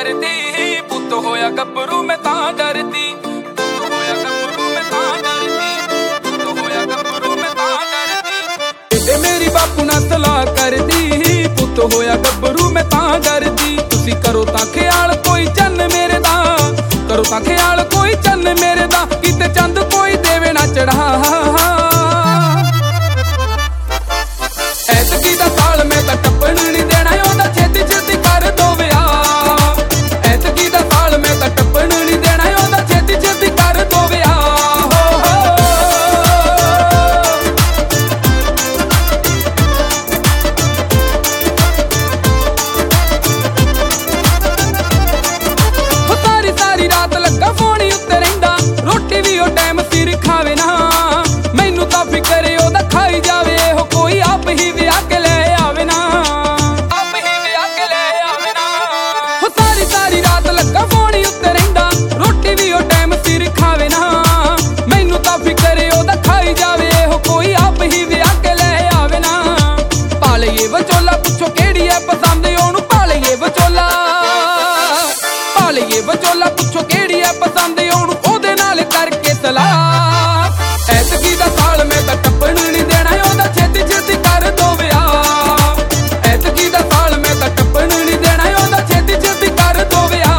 करती, पुत होया गभरू मैं तां डरती, पुत होया गभरू मैं तां डरती, पुत होया गभरू मैं तां डरती। ते मेरी बापू नाल सलाह करदी, पुत होया गभरू मैं तां डरदी। तुसी करो तां ख्याल कोई चन्न मेरे दा, करो तां ख्याल कोई चन्न मेरे दा, किते चंद कोई देवे ना चढ़ा। ऐतकी दा साल मैं तां टप्पण नहीं देना, ओदा छेती छेती कर दो विआह। ऐतकी दा साल मैं तां टप्पण नहीं देना, ओदा छेती छेती कर दो विआह। सारी सारी रात लगा फोन उत्ते रहिंदा, रोटी भी ओ टाइम सिर खावे ना। मैनू तां फिकर ओदा खाई जावे, हो कोई आप ही विआह के ले आवे ना, आप ही विआह के ले आवे ना। हो सारी सारी रात लगा फोन उत्ते रहिंदा, रोटी भी ओ टाइम सिर खावे ना। मैनू तां फिकर ओदा खाई जावे, हो कोई आप ही विआह के ले आवे ना। पा लईए विचोला, पुछो केड़ी है पसंद ओनू, पा लईए विचोला, पा लईए विचोला, पुछो केड़ी है पसंद ओनू, ओदे नाल करके सलाह। ऐतकी दा साल मैं तां टप्पण नहीं देना, ओदा छेती छेती कर दो विआह। ऐतकी दा साल मैं तां टप्पण नहीं देना, ओदा छेती छेती कर दो विआह।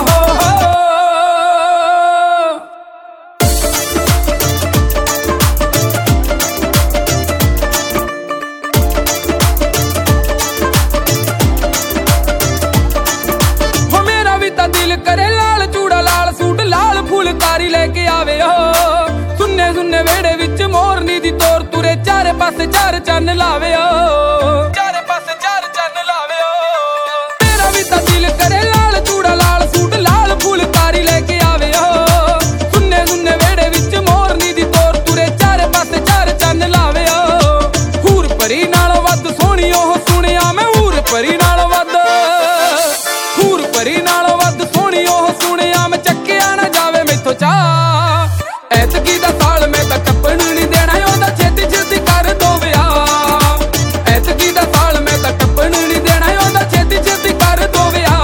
हो मेरा भी तां दिल करे लाल चूड़ा लाल सूट लाल फुलकारी लेके आवे हो। सुन्ने सुन्ने वेड़े विच मोरनी दी तोर तुरे, चारे पासे चार चन्न लावे हो, चारे पासे चार चन्न लावे हो। मेरा भी तां दिल करे लाल चूड़ा लाल सूट लाल फुलकारी लेके आवे हो। सुन्ने सुन्ने वेड़े विच मोरनी दी तोर तुरे, चारे पासे चार चन्न लावे हो। हूर परी नालों वध सोहणी ओह सुणिया मैं, हूर परी नालों वध, हूर परी नालों वध सोहणी ओह सुणिया मैं, चक्किया ना जावे मैथों चाह। ऐतकी दा साल मैं तां टप्पण नहीं देना, ओदा छेती छेती कर दो विआह। ऐतकी दा साल मैं तां टप्पण नहीं देना, ओदा छेती छेती कर दो विआह।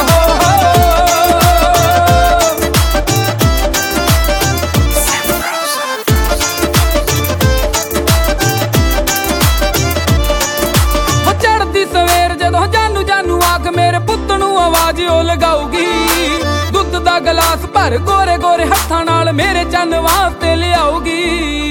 हो चढ़दी सवेर जदों जानू जानू आख, मेरे पुੱਤ ਨੂੰ आवाज ओ लगाऊगी। दुध दा गलास भर गोरे गोरे हत्थां नाल मेरे चन्न वास्ते लियाऊगी।